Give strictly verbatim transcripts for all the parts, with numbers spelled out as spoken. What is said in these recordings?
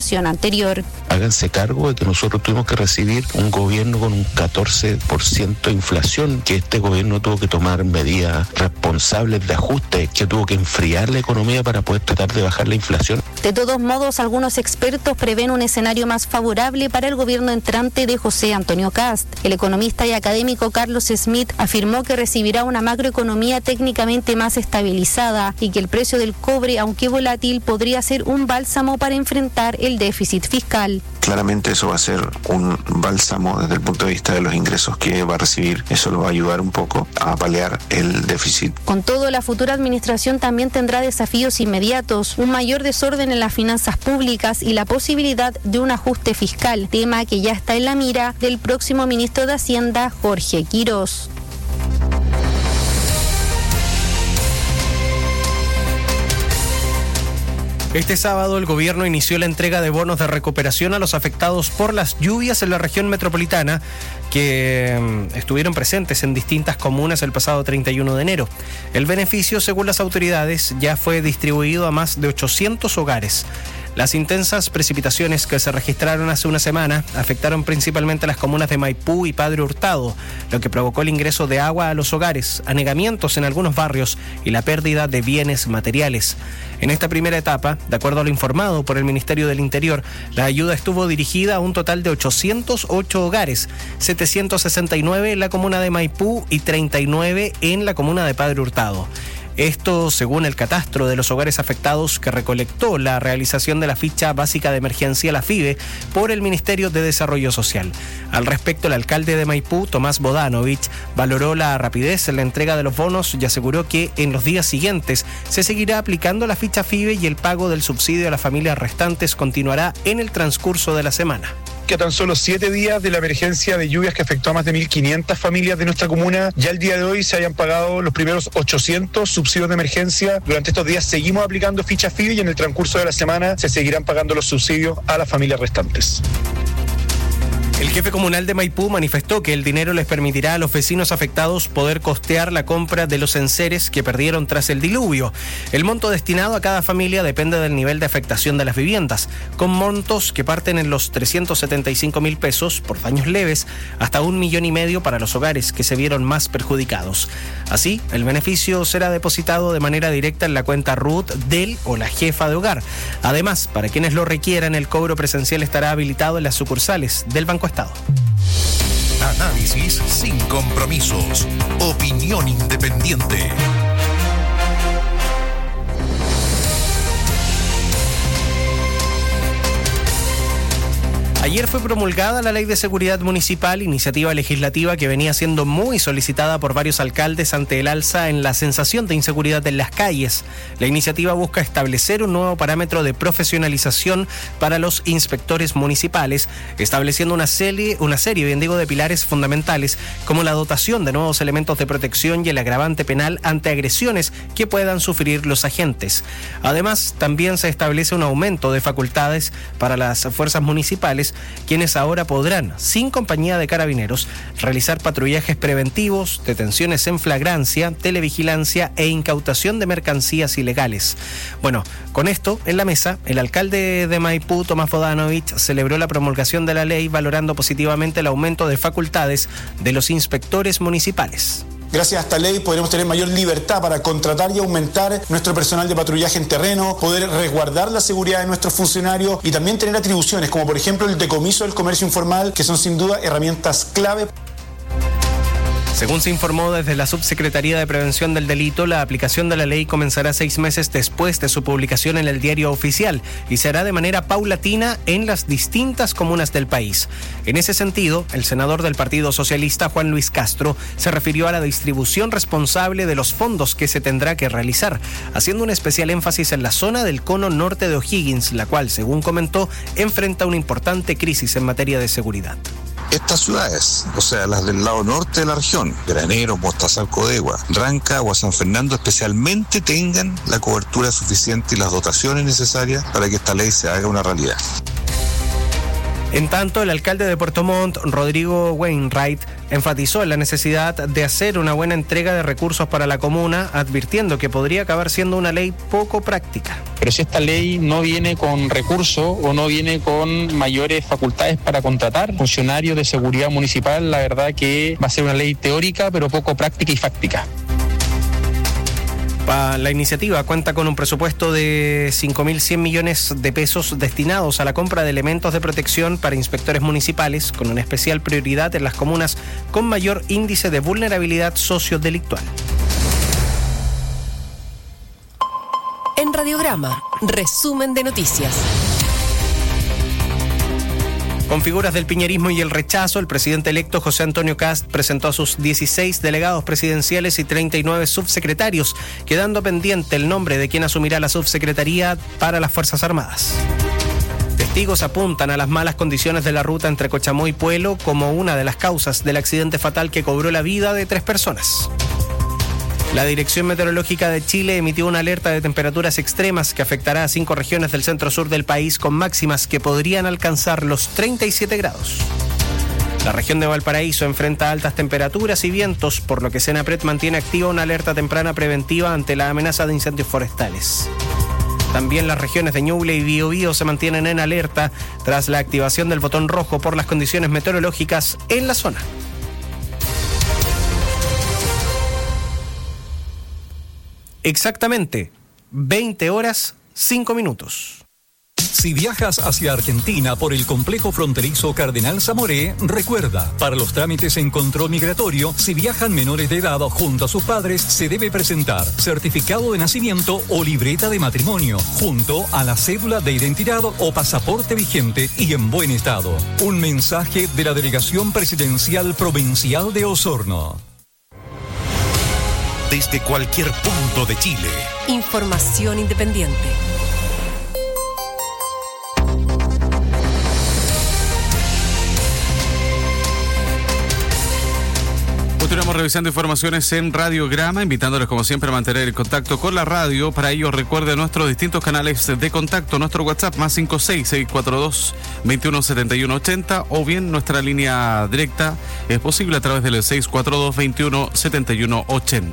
administración anterior. Háganse cargo de que nosotros tuvimos que recibir un gobierno con un catorce por ciento de inflación, que este gobierno tuvo que tomar medidas responsables de ajuste, que tuvo que enfriar la economía para poder tratar de bajar la inflación. De todos modos, algunos expertos prevén un escenario más favorable para el gobierno entrante de José Antonio Kast. El economista y académico Carlos Smith afirmó que recibirá una macroeconomía técnicamente más estabilizada y que el precio del cobre, aunque volátil, podría ser un bálsamo para enfrentar el déficit fiscal. Claramente eso va a ser un bálsamo desde el punto de vista de los ingresos que va a recibir. Eso lo va a ayudar un poco a paliar el déficit. Con todo, la futura administración también tendrá desafíos inmediatos, un mayor desorden en las finanzas públicas y la posibilidad de un ajuste fiscal, tema que ya está en la mira del próximo ministro de Hacienda, Jorge Quirós. Este sábado el gobierno inició la entrega de bonos de recuperación a los afectados por las lluvias en la región metropolitana que estuvieron presentes en distintas comunas el pasado treinta y uno de enero. El beneficio, según las autoridades, ya fue distribuido a más de ochocientos hogares. Las intensas precipitaciones que se registraron hace una semana afectaron principalmente a las comunas de Maipú y Padre Hurtado, lo que provocó el ingreso de agua a los hogares, anegamientos en algunos barrios y la pérdida de bienes materiales. En esta primera etapa, de acuerdo a lo informado por el Ministerio del Interior, la ayuda estuvo dirigida a un total de ochocientos ocho hogares, setecientos sesenta y nueve en la comuna de Maipú y treinta y nueve en la comuna de Padre Hurtado. Esto según el catastro de los hogares afectados que recolectó la realización de la ficha básica de emergencia, la FIBE, por el Ministerio de Desarrollo Social. Al respecto, el alcalde de Maipú, Tomás Bodanovich, valoró la rapidez en la entrega de los bonos y aseguró que en los días siguientes se seguirá aplicando la ficha FIBE y el pago del subsidio a las familias restantes continuará en el transcurso de la semana. Que a tan solo siete días de la emergencia de lluvias que afectó a más de mil quinientas familias de nuestra comuna, ya el día de hoy se hayan pagado los primeros ochocientos subsidios de emergencia. Durante estos días seguimos aplicando ficha FIBE y en el transcurso de la semana se seguirán pagando los subsidios a las familias restantes. El jefe comunal de Maipú manifestó que el dinero les permitirá a los vecinos afectados poder costear la compra de los enseres que perdieron tras el diluvio. El monto destinado a cada familia depende del nivel de afectación de las viviendas, con montos que parten en los trescientos setenta y cinco mil pesos por daños leves hasta un millón y medio para los hogares que se vieron más perjudicados. Así, el beneficio será depositado de manera directa en la cuenta R U T del o la jefa de hogar. Además, para quienes lo requieran, el cobro presencial estará habilitado en las sucursales del Banco Estado. Análisis sin compromisos. Opinión independiente. Ayer fue promulgada la Ley de Seguridad Municipal, iniciativa legislativa que venía siendo muy solicitada por varios alcaldes ante el alza en la sensación de inseguridad en las calles. La iniciativa busca establecer un nuevo parámetro de profesionalización para los inspectores municipales, estableciendo una serie, una serie, bien digo, de pilares fundamentales como la dotación de nuevos elementos de protección y el agravante penal ante agresiones que puedan sufrir los agentes. Además, también se establece un aumento de facultades para las fuerzas municipales, quienes ahora podrán, sin compañía de carabineros, realizar patrullajes preventivos, detenciones en flagrancia, televigilancia e incautación de mercancías ilegales. Bueno, con esto en la mesa, el alcalde de Maipú, Tomás Bodanovich, celebró la promulgación de la ley valorando positivamente el aumento de facultades de los inspectores municipales. Gracias a esta ley podremos tener mayor libertad para contratar y aumentar nuestro personal de patrullaje en terreno, poder resguardar la seguridad de nuestros funcionarios y también tener atribuciones como por ejemplo el decomiso del comercio informal, que son sin duda herramientas clave. Según se informó desde la Subsecretaría de Prevención del Delito, la aplicación de la ley comenzará seis meses después de su publicación en el Diario Oficial y se hará de manera paulatina en las distintas comunas del país. En ese sentido, el senador del Partido Socialista, Juan Luis Castro, se refirió a la distribución responsable de los fondos que se tendrá que realizar, haciendo un especial énfasis en la zona del cono norte de O'Higgins, la cual, según comentó, enfrenta una importante crisis en materia de seguridad. Estas ciudades, o sea, las del lado norte de la región, Granero, Mostazal, Codegua, Ranca o San Fernando especialmente, tengan la cobertura suficiente y las dotaciones necesarias para que esta ley se haga una realidad. En tanto, el alcalde de Puerto Montt, Rodrigo Wainwright, enfatizó en la necesidad de hacer una buena entrega de recursos para la comuna, advirtiendo que podría acabar siendo una ley poco práctica. Pero si esta ley no viene con recursos o no viene con mayores facultades para contratar funcionarios de seguridad municipal, la verdad que va a ser una ley teórica pero poco práctica y fáctica. La iniciativa cuenta con un presupuesto de cinco mil cien millones de pesos destinados a la compra de elementos de protección para inspectores municipales, con una especial prioridad en las comunas con mayor índice de vulnerabilidad sociodelictual. En Radiograma, resumen de noticias. Con figuras del piñerismo y el rechazo, el presidente electo José Antonio Kast presentó a sus dieciséis delegados presidenciales y treinta y nueve subsecretarios, quedando pendiente el nombre de quien asumirá la subsecretaría para las Fuerzas Armadas. Testigos apuntan a las malas condiciones de la ruta entre Cochamó y Puelo como una de las causas del accidente fatal que cobró la vida de tres personas. La Dirección Meteorológica de Chile emitió una alerta de temperaturas extremas que afectará a cinco regiones del centro-sur del país con máximas que podrían alcanzar los treinta y siete grados. La región de Valparaíso enfrenta altas temperaturas y vientos, por lo que Senapred mantiene activa una alerta temprana preventiva ante la amenaza de incendios forestales. También las regiones de Ñuble y Biobío se mantienen en alerta tras la activación del botón rojo por las condiciones meteorológicas en la zona. Exactamente, veinte horas, cinco minutos. Si viajas hacia Argentina por el complejo fronterizo Cardenal Zamoré, recuerda, para los trámites en control migratorio, si viajan menores de edad junto a sus padres, se debe presentar certificado de nacimiento o libreta de matrimonio, junto a la cédula de identidad o pasaporte vigente y en buen estado. Un mensaje de la Delegación Presidencial Provincial de Osorno. Desde cualquier punto de Chile. Información independiente. Continuamos revisando informaciones en Radiograma, invitándoles como siempre a mantener el contacto con la radio. Para ello recuerde nuestros distintos canales de contacto, nuestro WhatsApp más cinco seis, seis cuatro dos, dos uno siete uno ocho cero o bien nuestra línea directa es posible a través del seis cuatro dos, dos uno siete uno ocho cero.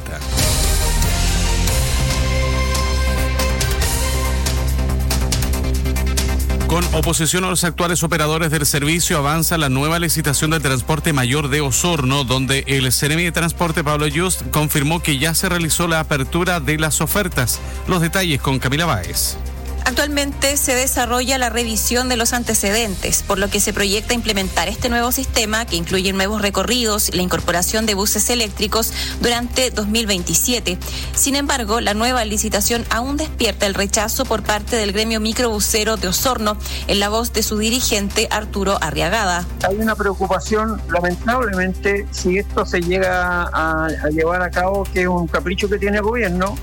Con oposición a los actuales operadores del servicio, avanza la nueva licitación del transporte mayor de Osorno, donde el Seremi de Transporte, Pablo Just, confirmó que ya se realizó la apertura de las ofertas. Los detalles con Camila Báez. Actualmente se desarrolla la revisión de los antecedentes, por lo que se proyecta implementar este nuevo sistema que incluye nuevos recorridos y la incorporación de buses eléctricos durante dos mil veintisiete. Sin embargo, la nueva licitación aún despierta el rechazo por parte del gremio microbusero de Osorno, en la voz de su dirigente Arturo Arriagada. Hay una preocupación, lamentablemente, si esto se llega a, a llevar a cabo, que es un capricho que tiene el gobierno.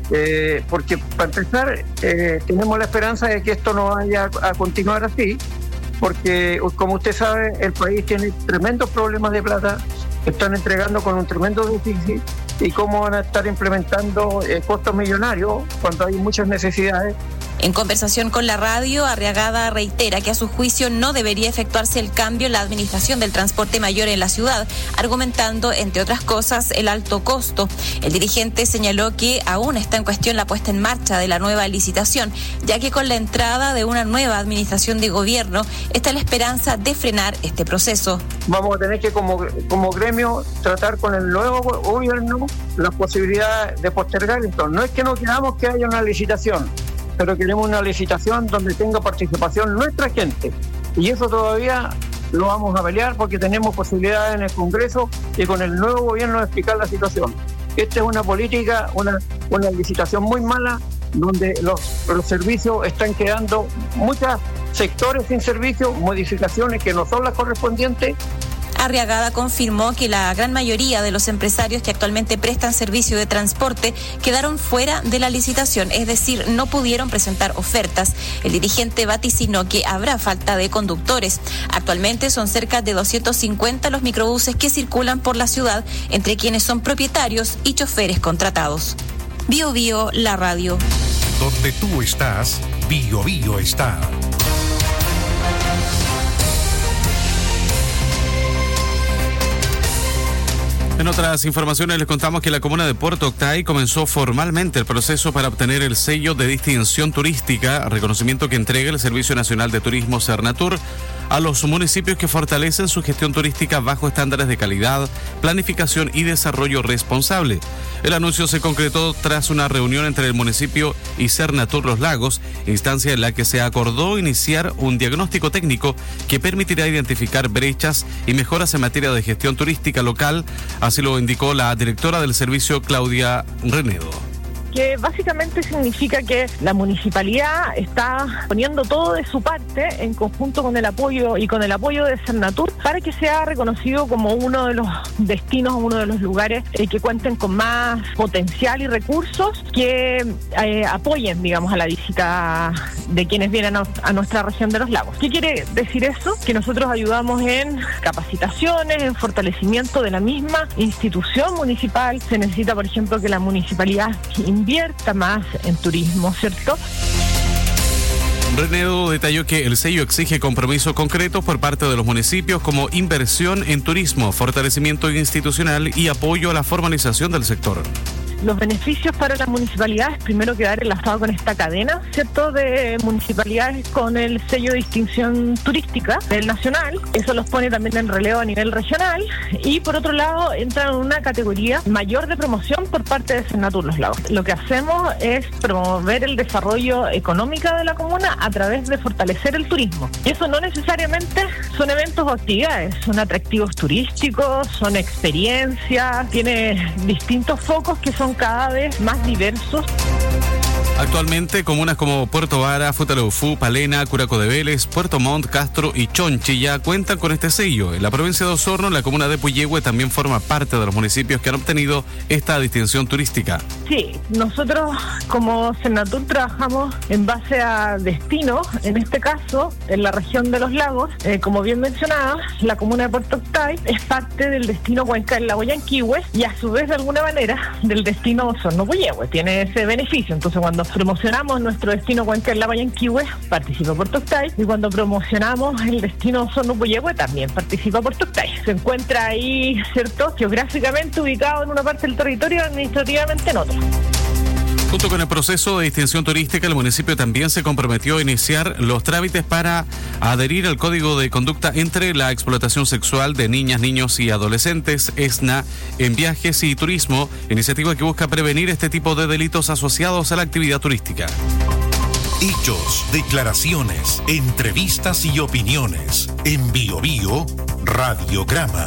Eh, porque para empezar eh, tenemos la esperanza de que esto no vaya a continuar así, porque como usted sabe el país tiene tremendos problemas de plata, están entregando con un tremendo déficit y cómo van a estar implementando eh, costos millonarios cuando hay muchas necesidades. En conversación con la radio, Arriagada reitera que a su juicio no debería efectuarse el cambio en la administración del transporte mayor en la ciudad, argumentando, entre otras cosas, el alto costo. El dirigente señaló que aún está en cuestión la puesta en marcha de la nueva licitación, ya que con la entrada de una nueva administración de gobierno está la esperanza de frenar este proceso. Vamos a tener que como, como gremio tratar con el nuevo gobierno la posibilidad de postergar esto. No es que no queramos que haya una licitación, pero queremos una licitación donde tenga participación nuestra gente. Y eso todavía lo vamos a pelear porque tenemos posibilidades en el Congreso y con el nuevo gobierno de explicar la situación. Esta es una política, una, una licitación muy mala, donde los, los servicios están quedando muchos sectores sin servicio, modificaciones que no son las correspondientes. Arriagada confirmó que la gran mayoría de los empresarios que actualmente prestan servicio de transporte quedaron fuera de la licitación, es decir, no pudieron presentar ofertas. El dirigente vaticinó que habrá falta de conductores. Actualmente son cerca de doscientos cincuenta los microbuses que circulan por la ciudad, entre quienes son propietarios y choferes contratados. Bio Bio, la radio. Donde tú estás, Bio Bio está. En otras informaciones les contamos que la comuna de Puerto Octay comenzó formalmente el proceso para obtener el sello de distinción turística, reconocimiento que entrega el Servicio Nacional de Turismo Sernatur a los municipios que fortalecen su gestión turística bajo estándares de calidad, planificación y desarrollo responsable. El anuncio se concretó tras una reunión entre el municipio y Sernatur Los Lagos, instancia en la que se acordó iniciar un diagnóstico técnico que permitirá identificar brechas y mejoras en materia de gestión turística local. Así lo indicó la directora del servicio, Claudia Renedo. Que básicamente significa que la municipalidad está poniendo todo de su parte en conjunto con el apoyo y con el apoyo de Sernatur para que sea reconocido como uno de los destinos, uno de los lugares eh, que cuenten con más potencial y recursos que eh, apoyen, digamos, a la visita de quienes vienen a, a nuestra región de los lagos. ¿Qué quiere decir eso? Que nosotros ayudamos en capacitaciones, en fortalecimiento de la misma institución municipal. Se necesita, por ejemplo, que la municipalidad invierta más en turismo, ¿cierto? Renedo detalló que el sello exige compromisos concretos por parte de los municipios como inversión en turismo, fortalecimiento institucional y apoyo a la formalización del sector. Los beneficios para las municipalidades, primero quedar enlazado con esta cadena, ¿cierto?, de municipalidades con el sello de distinción turística del nacional. Eso los pone también en relevo a nivel regional. Y por otro lado, entran en una categoría mayor de promoción por parte de Sernatur Los Lagos. Lo que hacemos es promover el desarrollo económico de la comuna a través de fortalecer el turismo. Y eso no necesariamente son eventos o actividades, son atractivos turísticos, son experiencias, tiene distintos focos que son cada vez más diversos. Actualmente, comunas como Puerto Vara, Futaleufú, Palena, Curaco de Vélez, Puerto Montt, Castro y Chonchi ya cuentan con este sello. En la provincia de Osorno, la comuna de Puyehue también forma parte de los municipios que han obtenido esta distinción turística. Sí, nosotros como Sernatur trabajamos en base a destinos. En este caso, en la región de los lagos, eh, como bien mencionaba, la comuna de Puerto Octay es parte del destino Cuenca del Lago Yanquihue y a su vez, de alguna manera, del destino Osorno-Puyehue. Tiene ese beneficio. Entonces, cuando promocionamos nuestro destino Cuenca del Lago Yanquihue, participa Puerto Octay, y cuando promocionamos el destino Osorno-Puyehue, también participa Puerto Octay. Se encuentra ahí, ¿cierto?, geográficamente ubicado en una parte del territorio, administrativamente en otra. Junto con el proceso de distinción turística, el municipio también se comprometió a iniciar los trámites para adherir al Código de Conducta entre la explotación sexual de niñas, niños y adolescentes, ESNA, en viajes y turismo, iniciativa que busca prevenir este tipo de delitos asociados a la actividad turística. Hechos, declaraciones, entrevistas y opiniones. En Bio Bio, Radiograma.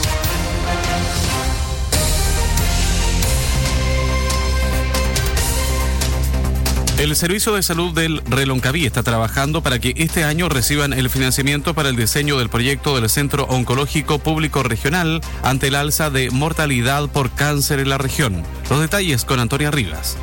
El Servicio de Salud del Reloncaví está trabajando para que este año reciban el financiamiento para el diseño del proyecto del Centro Oncológico Público Regional ante el alza de mortalidad por cáncer en la región. Los detalles con Antonia Rivas.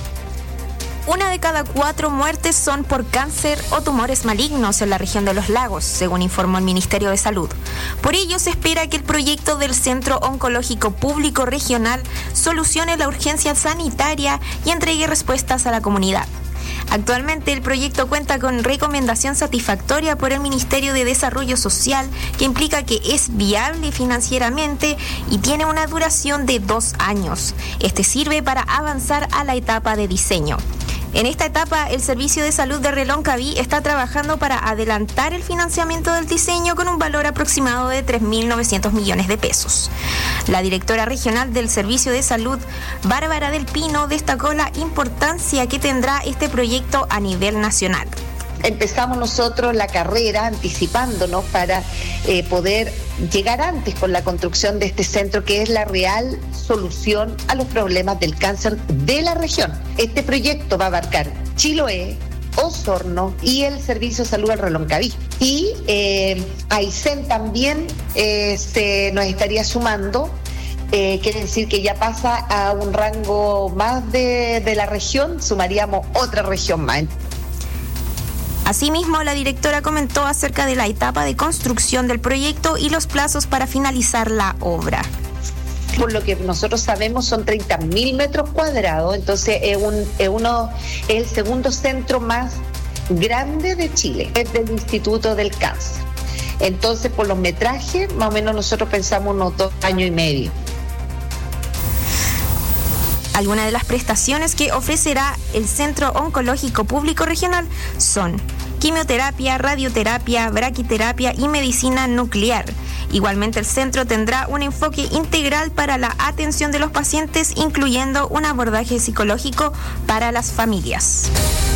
Una de cada cuatro muertes son por cáncer o tumores malignos en la región de los lagos, según informó el Ministerio de Salud. Por ello, se espera que el proyecto del Centro Oncológico Público Regional solucione la urgencia sanitaria y entregue respuestas a la comunidad. Actualmente, el proyecto cuenta con recomendación satisfactoria por el Ministerio de Desarrollo Social, que implica que es viable financieramente y tiene una duración de dos años. Este sirve para avanzar a la etapa de diseño. En esta etapa, el Servicio de Salud de Reloncaví está trabajando para adelantar el financiamiento del diseño con un valor aproximado de tres mil novecientos millones de pesos. La directora regional del Servicio de Salud, Bárbara del Pino, destacó la importancia que tendrá este proyecto a nivel nacional. Empezamos nosotros la carrera anticipándonos para eh, poder llegar antes con la construcción de este centro, que es la real solución a los problemas del cáncer de la región. Este proyecto va a abarcar Chiloé, Osorno y el Servicio de Salud del Reloncaví. Y eh, Aysén también eh, se nos estaría sumando. Eh, quiere decir que ya pasa a un rango más de, de la región, sumaríamos otra región más. Asimismo, la directora comentó acerca de la etapa de construcción del proyecto y los plazos para finalizar la obra. Por lo que nosotros sabemos son treinta mil metros cuadrados, entonces es, un, es, uno, es el segundo centro más grande de Chile, es del Instituto del Cáncer. Entonces, por los metrajes, más o menos nosotros pensamos unos dos años y medio. Algunas de las prestaciones que ofrecerá el Centro Oncológico Público Regional son quimioterapia, radioterapia, braquiterapia y medicina nuclear. Igualmente, el centro tendrá un enfoque integral para la atención de los pacientes, incluyendo un abordaje psicológico para las familias.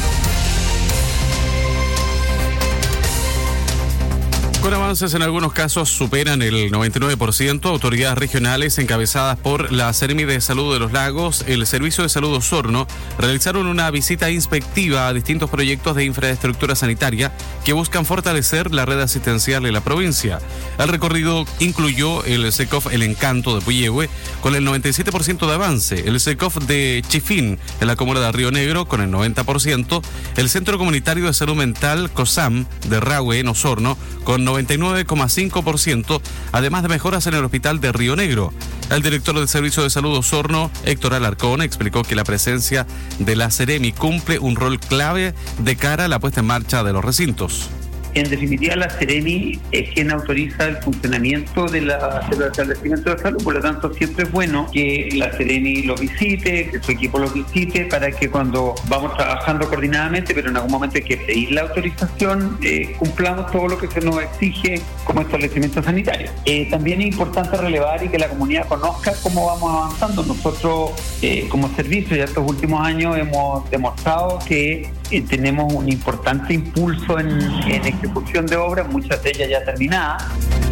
Con avances en algunos casos superan el noventa y nueve por ciento, autoridades regionales encabezadas por la Seremi de Salud de los Lagos, el Servicio de Salud Osorno, realizaron una visita inspectiva a distintos proyectos de infraestructura sanitaria que buscan fortalecer la red asistencial en la provincia. El recorrido incluyó el SECOF El Encanto de Puyehue con el noventa y siete por ciento de avance, el SECOF de Chifín en la comuna de Río Negro con el noventa por ciento, el Centro Comunitario de Salud Mental COSAM de Rahue en Osorno con noventa y nueve coma cinco por ciento, además de mejoras en el hospital de Río Negro. El director del Servicio de Salud Osorno, Héctor Alarcón, explicó que la presencia de la Seremi cumple un rol clave de cara a la puesta en marcha de los recintos. En definitiva, la Seremi es quien autoriza el funcionamiento de, la, de los establecimientos de salud, por lo tanto siempre es bueno que la Seremi lo visite, que su equipo lo visite, para que cuando vamos trabajando coordinadamente, pero en algún momento hay que pedir la autorización, eh, cumplamos todo lo que se nos exige como establecimiento sanitario. Eh, también es importante relevar y que la comunidad conozca cómo vamos avanzando. Nosotros, eh, como servicio, ya estos últimos años hemos demostrado que eh, tenemos un importante impulso en, en ejecución de obras, muchas de ellas ya terminadas.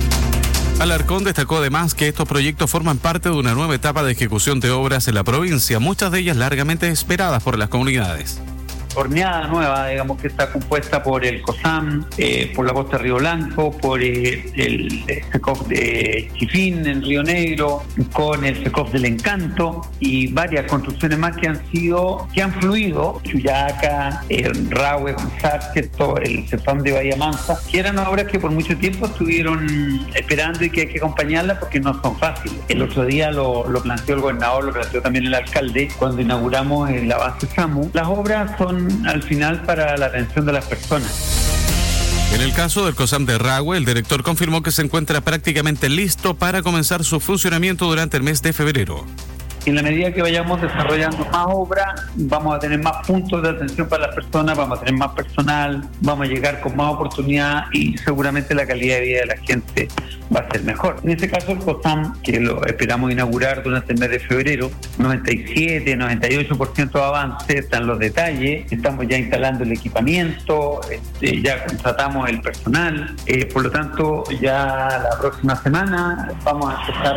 Alarcón destacó además que estos proyectos forman parte de una nueva etapa de ejecución de obras en la provincia, muchas de ellas largamente esperadas por las comunidades. Horneada nueva, digamos, que está compuesta por el COSAM, eh, por la costa de Río Blanco, por eh, el SECOF de Chifín en Río Negro, con el SECOF del Encanto y varias construcciones más que han sido, que han fluido, Chuyaca, eh, Rahue, González, ¿cierto? El CEFAM de Bahía Mansa, que eran obras que por mucho tiempo estuvieron esperando y que hay que acompañarlas porque no son fáciles. El otro día lo, lo planteó el gobernador, lo planteó también el alcalde, cuando inauguramos la base SAMU. Las obras son al final para la atención de las personas. En el caso del COSAM de Rahue, el director confirmó que se encuentra prácticamente listo para comenzar su funcionamiento durante el mes de febrero. En la medida que vayamos desarrollando más obras, vamos a tener más puntos de atención para las personas, vamos a tener más personal, vamos a llegar con más oportunidad y seguramente la calidad de vida de la gente va a ser mejor. En este caso el COSAM, que lo esperamos inaugurar durante el mes de febrero, noventa y siete, noventa y ocho por ciento de avance, están los detalles, estamos ya instalando el equipamiento, este, ya contratamos el personal, eh, por lo tanto ya la próxima semana vamos a empezar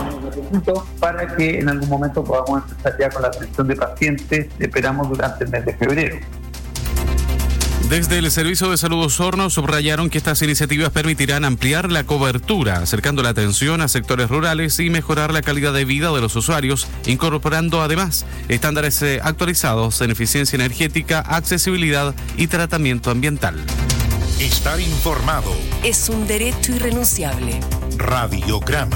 a para que en algún momento podamos empezar ya con la atención de pacientes, esperamos durante el mes de febrero. Desde el Servicio de Salud Osorno subrayaron que estas iniciativas permitirán ampliar la cobertura, acercando la atención a sectores rurales y mejorar la calidad de vida de los usuarios, incorporando además estándares actualizados en eficiencia energética, accesibilidad y tratamiento ambiental. Estar informado es un derecho irrenunciable. Radiograma.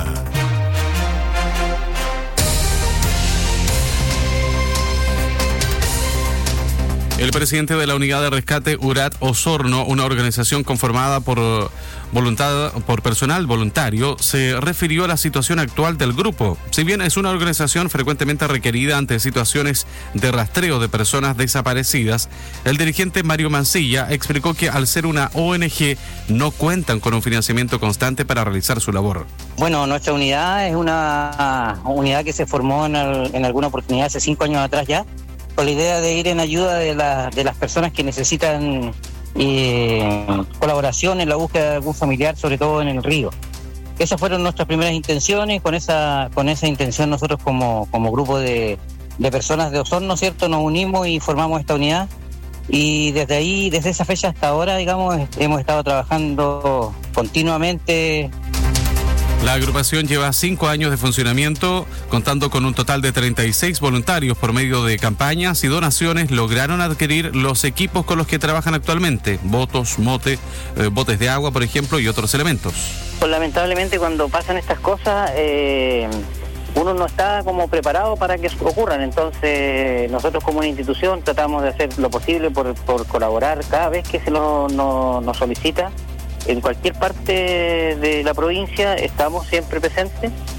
El presidente de la Unidad de Rescate U R A T Osorno, una organización conformada por voluntad, por personal voluntario, se refirió a la situación actual del grupo. Si bien es una organización frecuentemente requerida ante situaciones de rastreo de personas desaparecidas, el dirigente Mario Mancilla explicó que al ser una O N G no cuentan con un financiamiento constante para realizar su labor. Bueno, nuestra unidad es una unidad que se formó en, el, en alguna oportunidad hace cinco años atrás ya, con la idea de ir en ayuda de, la, de las personas que necesitan eh, colaboración en la búsqueda de algún familiar, sobre todo en el río. Esas fueron nuestras primeras intenciones. Con esa con esa intención nosotros como, como grupo de, de personas de Osorno, ¿cierto?, nos unimos y formamos esta unidad. Y desde ahí, desde esa fecha hasta ahora, digamos, hemos estado trabajando continuamente. La agrupación lleva cinco años de funcionamiento, contando con un total de treinta y seis voluntarios. Por medio de campañas y donaciones lograron adquirir los equipos con los que trabajan actualmente, botos, mote, eh, botes de agua, por ejemplo, y otros elementos. Pues lamentablemente cuando pasan estas cosas, eh, uno no está como preparado para que ocurran. Entonces nosotros como una institución tratamos de hacer lo posible por, por colaborar cada vez que se lo, no, nos solicita. En cualquier parte de la provincia estamos siempre presentes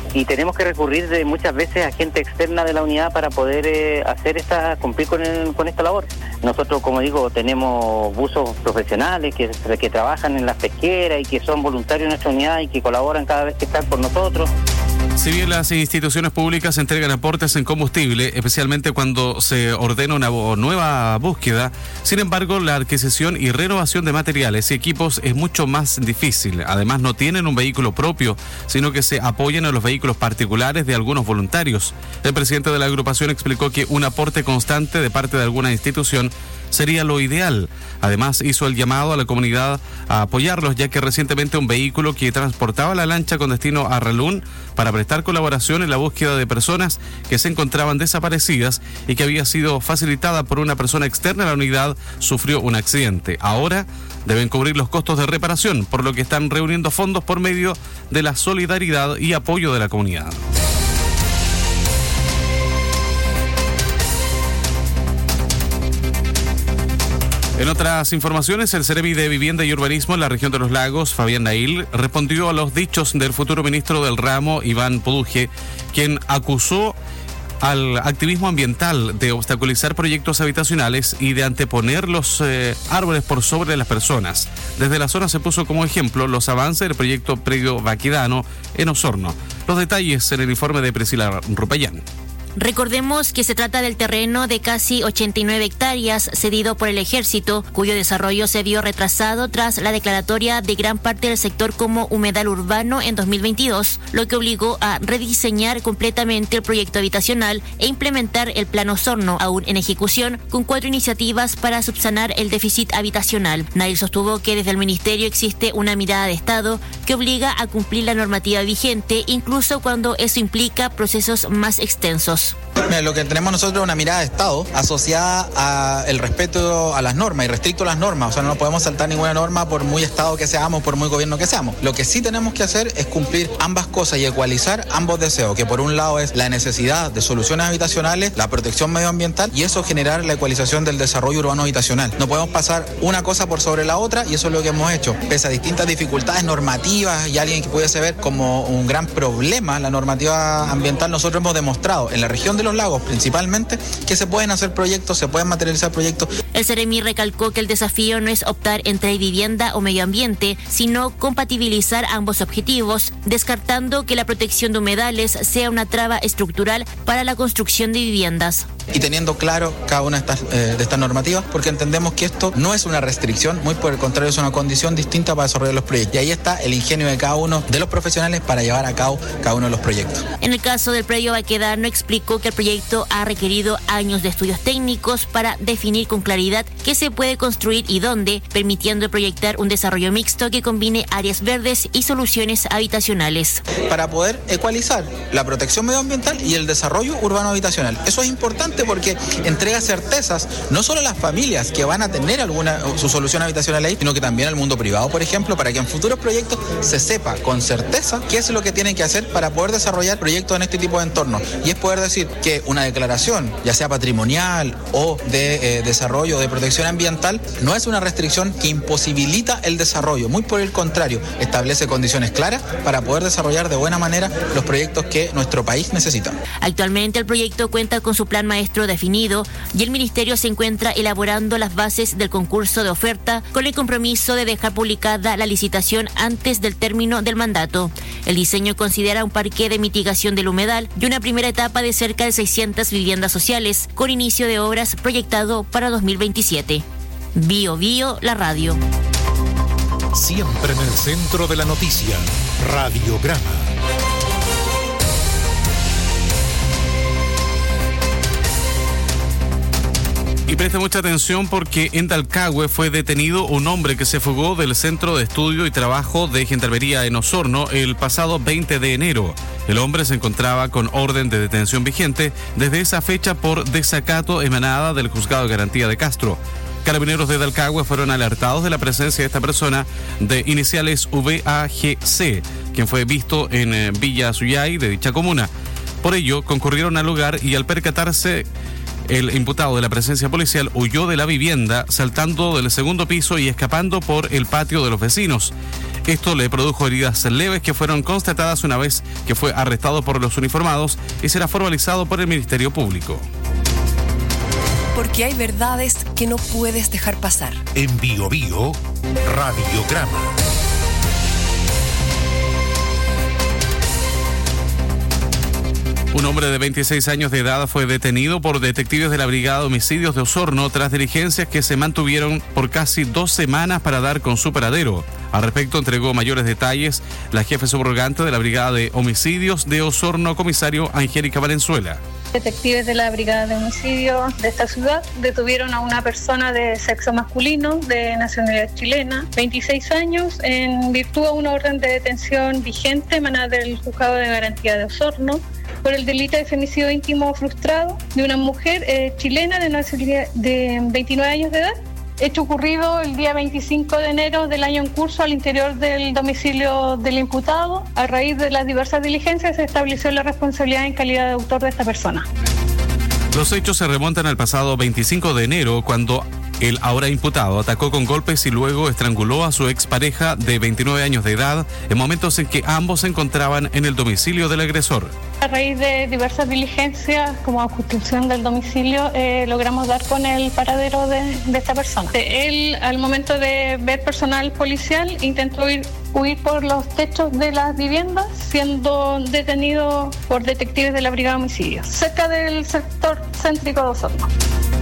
y tenemos que recurrir de muchas veces a gente externa de la unidad para poder eh, hacer esta, cumplir con, el, con esta labor. Nosotros, como digo, tenemos buzos profesionales que, que trabajan en las pesqueras y que son voluntarios en nuestra unidad y que colaboran cada vez que están con nosotros. Si bien las instituciones públicas entregan aportes en combustible, especialmente cuando se ordena una nueva búsqueda, sin embargo, la adquisición y renovación de materiales y equipos es mucho más difícil. Además, no tienen un vehículo propio, sino que se apoyan a los vehículos particulares de algunos voluntarios. El presidente de la agrupación explicó que un aporte constante de parte de alguna institución sería lo ideal. Además, hizo el llamado a la comunidad a apoyarlos, ya que recientemente un vehículo que transportaba la lancha con destino a Ralún para prestar colaboración en la búsqueda de personas que se encontraban desaparecidas y que había sido facilitada por una persona externa a la unidad, sufrió un accidente. Ahora deben cubrir los costos de reparación, por lo que están reuniendo fondos por medio de la solidaridad y apoyo de la comunidad. En otras informaciones, el Seremi de Vivienda y Urbanismo en la región de los Lagos, Fabián Nail, respondió a los dichos del futuro ministro del ramo, Iván Poduje, quien acusó al activismo ambiental de obstaculizar proyectos habitacionales y de anteponer los eh, árboles por sobre las personas. Desde la zona se puso como ejemplo los avances del proyecto Predio Baquedano en Osorno. Los detalles en el informe de Priscila Rupayán. Recordemos que se trata del terreno de casi ochenta y nueve hectáreas cedido por el ejército, cuyo desarrollo se vio retrasado tras la declaratoria de gran parte del sector como humedal urbano en dos mil veintidós, lo que obligó a rediseñar completamente el proyecto habitacional e implementar el Plan Osorno, aún en ejecución, con cuatro iniciativas para subsanar el déficit habitacional. Nail sostuvo que desde el ministerio existe una mirada de Estado que obliga a cumplir la normativa vigente, incluso cuando eso implica procesos más extensos. Mira, lo que tenemos nosotros es una mirada de Estado asociada al respeto a las normas y restricto a las normas. O sea, no podemos saltar ninguna norma por muy Estado que seamos, por muy gobierno que seamos. Lo que sí tenemos que hacer es cumplir ambas cosas y ecualizar ambos deseos, que por un lado es la necesidad de soluciones habitacionales, la protección medioambiental y eso generar la ecualización del desarrollo urbano habitacional. No podemos pasar una cosa por sobre la otra y eso es lo que hemos hecho. Pese a distintas dificultades normativas y alguien que pudiese ver como un gran problema la normativa ambiental, nosotros hemos demostrado en la región de los Lagos principalmente que se pueden hacer proyectos, se pueden materializar proyectos. El Seremi recalcó que el desafío no es optar entre vivienda o medio ambiente, sino compatibilizar ambos objetivos, descartando que la protección de humedales sea una traba estructural para la construcción de viviendas. Y teniendo claro cada una de estas, eh, de estas normativas, porque entendemos que esto no es una restricción, muy por el contrario es una condición distinta para desarrollar los proyectos. Y ahí está el ingenio de cada uno de los profesionales para llevar a cabo cada uno de los proyectos. En el caso del predio Baquedano explicó que el proyecto ha requerido años de estudios técnicos para definir con claridad qué se puede construir y dónde, permitiendo proyectar un desarrollo mixto que combine áreas verdes y soluciones habitacionales. Para poder ecualizar la protección medioambiental y el desarrollo urbano habitacional. Eso es importante porque entrega certezas no solo a las familias que van a tener alguna su solución habitacional ahí, sino que también al mundo privado, por ejemplo, para que en futuros proyectos se sepa con certeza qué es lo que tienen que hacer para poder desarrollar proyectos en este tipo de entornos. Y es poder decir que una declaración, ya sea patrimonial o de eh, desarrollo de protección ambiental, no es una restricción que imposibilita el desarrollo, muy por el contrario, establece condiciones claras para poder desarrollar de buena manera los proyectos que nuestro país necesita. Actualmente el proyecto cuenta con su plan maestro definido y el ministerio se encuentra elaborando las bases del concurso de oferta con el compromiso de dejar publicada la licitación antes del término del mandato. El diseño considera un parque de mitigación del humedal y una primera etapa de cerca de seiscientas viviendas sociales con inicio de obras proyectado para dos mil veintisiete. Bio Bio, la radio. Siempre en el centro de la noticia, Radiograma. Y preste mucha atención porque en Talcahué fue detenido un hombre que se fugó del Centro de Estudio y Trabajo de Gendarmería en Osorno el pasado veinte de enero. El hombre se encontraba con orden de detención vigente desde esa fecha por desacato emanada del Juzgado de Garantía de Castro. Carabineros de Talcahué fueron alertados de la presencia de esta persona de iniciales V A G C, quien fue visto en Villa Suyay de dicha comuna. Por ello, concurrieron al lugar y al percatarse el imputado de la presencia policial huyó de la vivienda saltando del segundo piso y escapando por el patio de los vecinos. Esto le produjo heridas leves que fueron constatadas una vez que fue arrestado por los uniformados y será formalizado por el Ministerio Público. Porque hay verdades que no puedes dejar pasar. En Bio Bio, Radiograma. Un hombre de veintiséis años de edad fue detenido por detectives de la Brigada de Homicidios de Osorno tras diligencias que se mantuvieron por casi dos semanas para dar con su paradero. Al respecto, entregó mayores detalles la jefe subrogante de la Brigada de Homicidios de Osorno, comisario Angélica Valenzuela. Detectives de la Brigada de Homicidios de esta ciudad detuvieron a una persona de sexo masculino de nacionalidad chilena, veintiséis años, en virtud de una orden de detención vigente emanada del Juzgado de Garantía de Osorno por el delito de femicidio íntimo frustrado de una mujer eh, chilena de nacionalidad de veintinueve años de edad. Hecho ocurrido el día veinticinco de enero del año en curso al interior del domicilio del imputado. A raíz de las diversas diligencias se estableció la responsabilidad en calidad de autor de esta persona. Los hechos se remontan al pasado veinticinco de enero, cuando el ahora imputado atacó con golpes y luego estranguló a su expareja de veintinueve años de edad en momentos en que ambos se encontraban en el domicilio del agresor. A raíz de diversas diligencias, como obstrucción del domicilio, eh, logramos dar con el paradero de, de esta persona. Él, al momento de ver personal policial, intentó huir, huir por los techos de las viviendas, siendo detenido por detectives de la Brigada de Homicidios, cerca del sector céntrico de Osorno.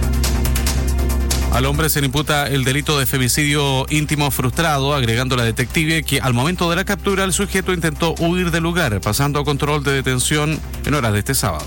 Al hombre se le imputa el delito de femicidio íntimo frustrado, agregando la detective que al momento de la captura el sujeto intentó huir del lugar, pasando a control de detención en horas de este sábado.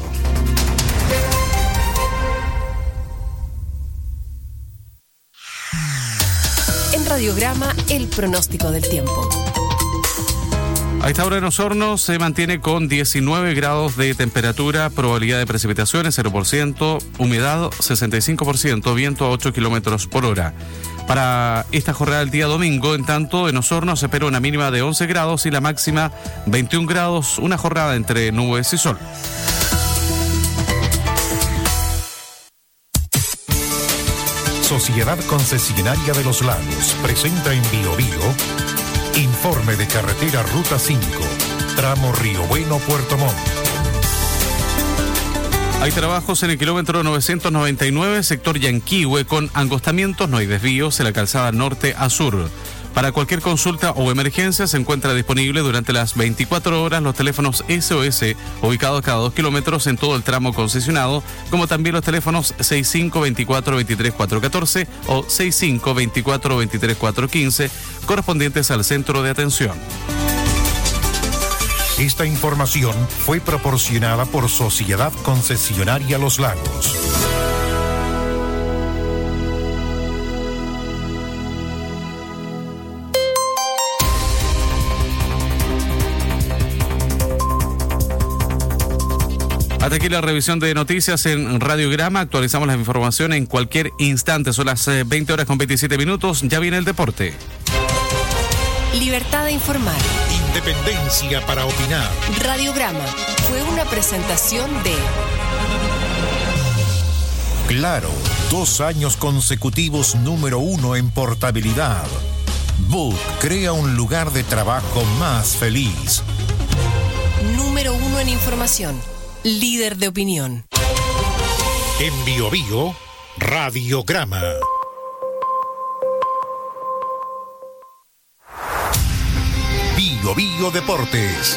En Radiograma, el pronóstico del tiempo. A esta hora en Osorno se mantiene con diecinueve grados de temperatura, probabilidad de precipitaciones cero por ciento, humedad sesenta y cinco por ciento, viento a ocho kilómetros por hora. Para esta jornada del día domingo, en tanto, en Osorno se espera una mínima de once grados y la máxima veintiún grados, una jornada entre nubes y sol. Sociedad Concesionaria de los Lagos presenta en Bio Bio informe de carretera Ruta cinco, tramo Río Bueno, Puerto Montt. Hay trabajos en el kilómetro novecientos noventa y nueve, sector Yanquihue, con angostamientos, no hay desvíos en la calzada norte a sur. Para cualquier consulta o emergencia se encuentra disponible durante las veinticuatro horas los teléfonos S O S ubicados cada dos kilómetros en todo el tramo concesionado, como también los teléfonos sesenta y cinco veinticuatro veintitrés cuatrocientos catorce o sesenta y cinco veinticuatro veintitrés cuatrocientos quince correspondientes al centro de atención. Esta información fue proporcionada por Sociedad Concesionaria Los Lagos. Hasta aquí la revisión de noticias en Radiograma. Actualizamos la información en cualquier instante. Son las veinte horas con veintisiete minutos. Ya viene el deporte. Libertad de informar. Independencia para opinar. Radiograma fue una presentación de Claro, dos años consecutivos número uno en portabilidad. Book crea un lugar de trabajo más feliz. Número uno en información. Líder de opinión. En Bio Bio, Radiograma. Bio Bio Deportes.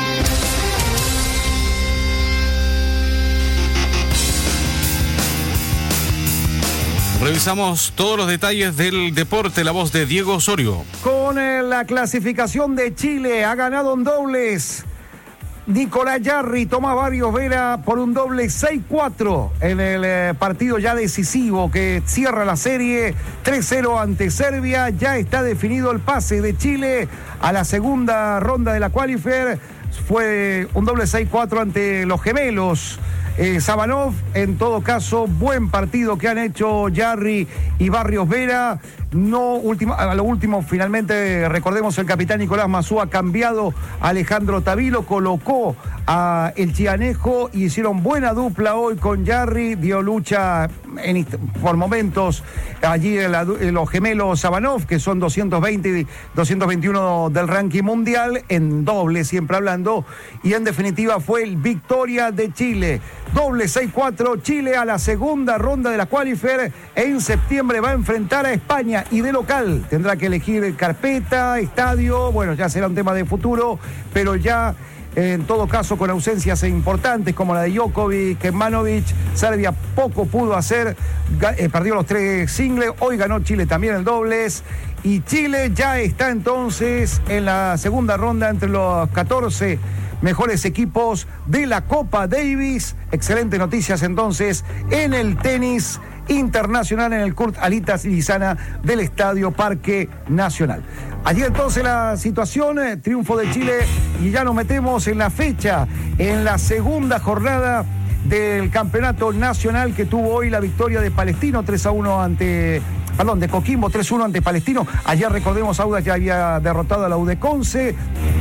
Revisamos todos los detalles del deporte, la voz de Diego Osorio. Con eh, la clasificación de Chile, ha ganado en dobles Nicolás Jarry, Tomás Barrios Vera por un doble seis cuatro en el eh, partido ya decisivo que cierra la serie tres cero ante Serbia. Ya está definido el pase de Chile a la segunda ronda de la qualifier. Fue un doble seis cuatro ante los gemelos eh, Sabanov. En todo caso, buen partido que han hecho Yarri y Barrios Vera. No, último, a lo último, finalmente, recordemos, el capitán Nicolás Mazú ha cambiado a Alejandro Tavilo, colocó a el Chianejo y hicieron buena dupla hoy con Yarri, dio lucha en, por momentos allí en, la, en los gemelos Sabanov, que son doscientos veinte y doscientos veintiuno del ranking mundial, en doble siempre hablando, y en definitiva fue el victoria de Chile. Doble seis cuatro, Chile a la segunda ronda de la Qualifier. En septiembre va a enfrentar a España y de local tendrá que elegir carpeta, estadio, bueno, ya será un tema de futuro, pero ya en todo caso con ausencias importantes como la de Djokovic, Kecmanovic. Serbia poco pudo hacer, eh, perdió los tres singles, hoy ganó Chile también el dobles, y Chile ya está entonces en la segunda ronda entre los catorce mejores equipos de la Copa Davis. Excelentes noticias entonces en el tenis internacional, en el Kurt Alitas Lizana del Estadio Parque Nacional. Allí entonces la situación, eh, triunfo de Chile, y ya nos metemos en la fecha, en la segunda jornada del campeonato nacional, que tuvo hoy la victoria de Palestino tres a uno ante... Perdón, de Coquimbo tres a uno ante Palestino. Ayer, recordemos, Audax ya había derrotado a la U de Conce.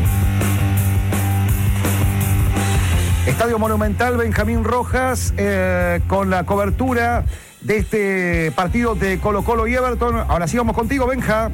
Estadio Monumental, Benjamín Rojas, eh, con la cobertura de este partido de Colo-Colo y Everton. Ahora sí vamos contigo, Benja.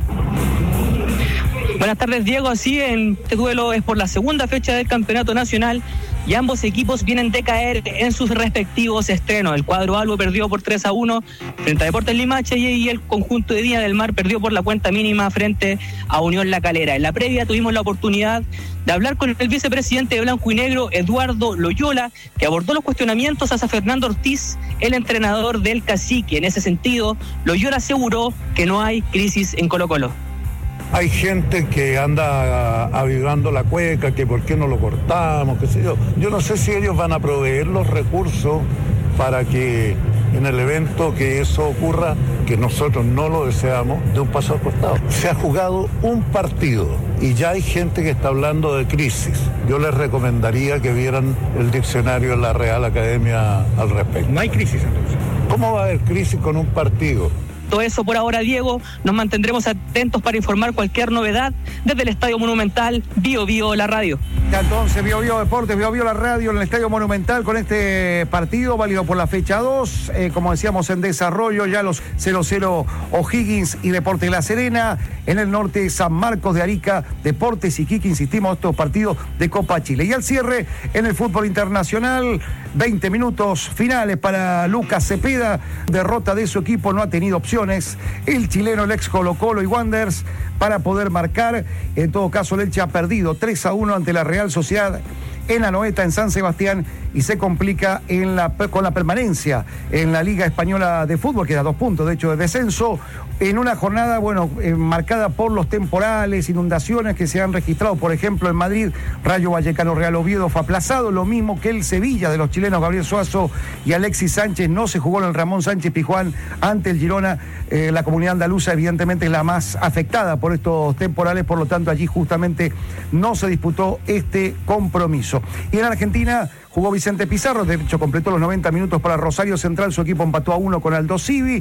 Buenas tardes, Diego. Así, en este duelo es por la segunda fecha del campeonato nacional y ambos equipos vienen de caer en sus respectivos estrenos. El cuadro albo perdió por tres a uno frente a Deportes Limache y el conjunto de Viña del Mar perdió por la cuenta mínima frente a Unión La Calera. En la previa tuvimos la oportunidad de hablar con el vicepresidente de Blanco y Negro, Eduardo Loyola, que abordó los cuestionamientos hacia Fernando Ortiz, el entrenador del Cacique. En ese sentido, Loyola aseguró que no hay crisis en Colo-Colo. Hay gente que anda avivando la cueca, que por qué no lo cortamos, qué sé yo. Yo no sé si ellos van a proveer los recursos para que en el evento que eso ocurra, que nosotros no lo deseamos, de un paso al costado. Se ha jugado un partido y ya hay gente que está hablando de crisis. Yo les recomendaría que vieran el diccionario de la Real Academia al respecto. No hay crisis entonces. ¿Cómo va a haber crisis con un partido? Todo eso por ahora, Diego. Nos mantendremos atentos para informar cualquier novedad desde el Estadio Monumental. Bio Bio la radio. Ya entonces, Bio Bio Deportes, Bio Bio la radio en el Estadio Monumental con este partido válido por la fecha dos. Eh, como decíamos, en desarrollo ya los cero cero O'Higgins y Deportes La Serena. En el norte, San Marcos de Arica, Deportes Iquique, insistimos, estos partidos de Copa Chile. Y al cierre, en el fútbol internacional, veinte minutos finales para Lucas Cepeda. Derrota de su equipo, no ha tenido opción el chileno, el ex Colo-Colo y Wanderers, para poder marcar. En todo caso, el Elche ha perdido tres a uno ante la Real Sociedad en Anoeta, en San Sebastián, y se complica en la, con la permanencia en la Liga Española de Fútbol, que da dos puntos, de hecho, de descenso, en una jornada, bueno, eh, marcada por los temporales, inundaciones que se han registrado, por ejemplo, en Madrid. Rayo Vallecano Real Oviedo fue aplazado, lo mismo que el Sevilla de los chilenos Gabriel Suazo y Alexis Sánchez. No se jugó en el Ramón Sánchez Pizjuán ante el Girona. Eh, la comunidad andaluza, evidentemente, es la más afectada por estos temporales, por lo tanto, allí justamente no se disputó este compromiso. Y en Argentina jugó Vicente Pizarro, de hecho completó los noventa minutos para Rosario Central, su equipo empató a uno con Aldo Civi.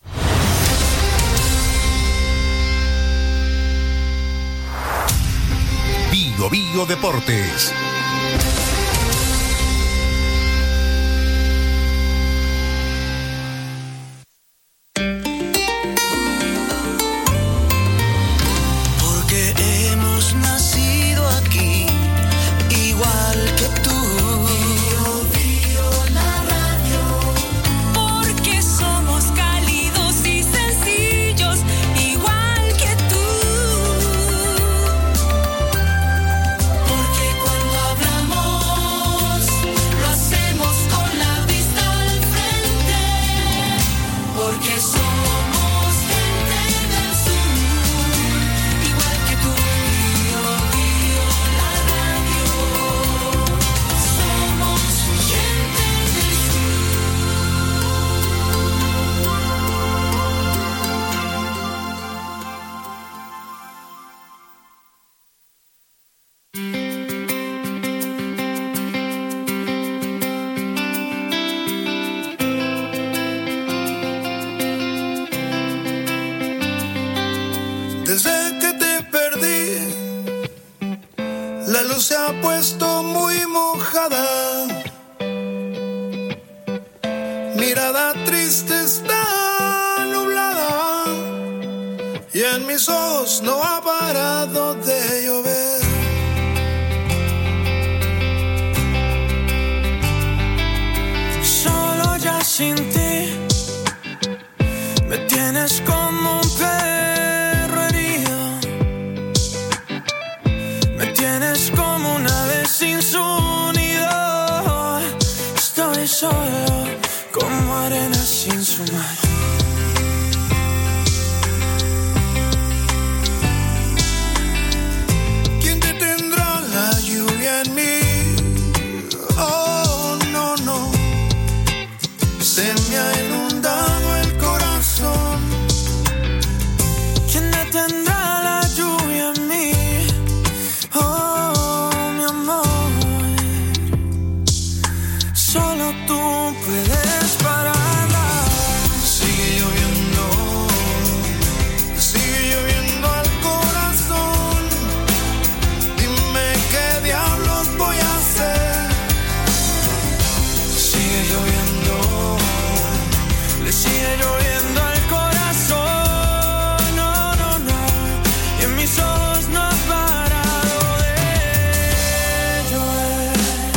Bio Bio Deportes. Porque cuando hablamos cielo se ha puesto muy mojada. Mirada triste está nublada y en mis ojos no ha parado de llover. Solo ya sin ti me tienes como un perro herido, me tienes como un ave sin su nido. Estoy solo como arena sin su mar. ¿Quién detendrá la lluvia en mí? Oh, no, no. Se me ha inundado el corazón. ¿Quién detendrá la lluvia en mí? Oh, mi amor. Solo tú puedes pararla. Sigue lloviendo, sigue lloviendo al corazón. Dime qué diablos voy a hacer. Sigue lloviendo, le sigue lloviendo al corazón. No, no, no. Y en mis ojos no ha parado de llover.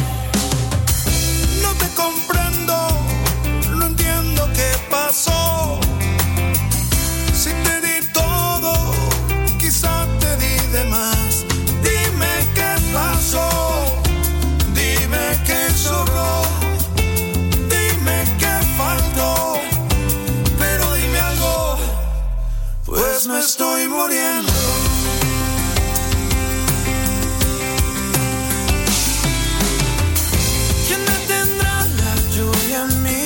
No te comprendo, no entiendo qué pasó. Si te di todo, quizá te di de más. Dime qué pasó, dime qué sobró, dime qué faltó, pero dime algo, pues me estoy muriendo. ¿Quién detendrá la lluvia en mí?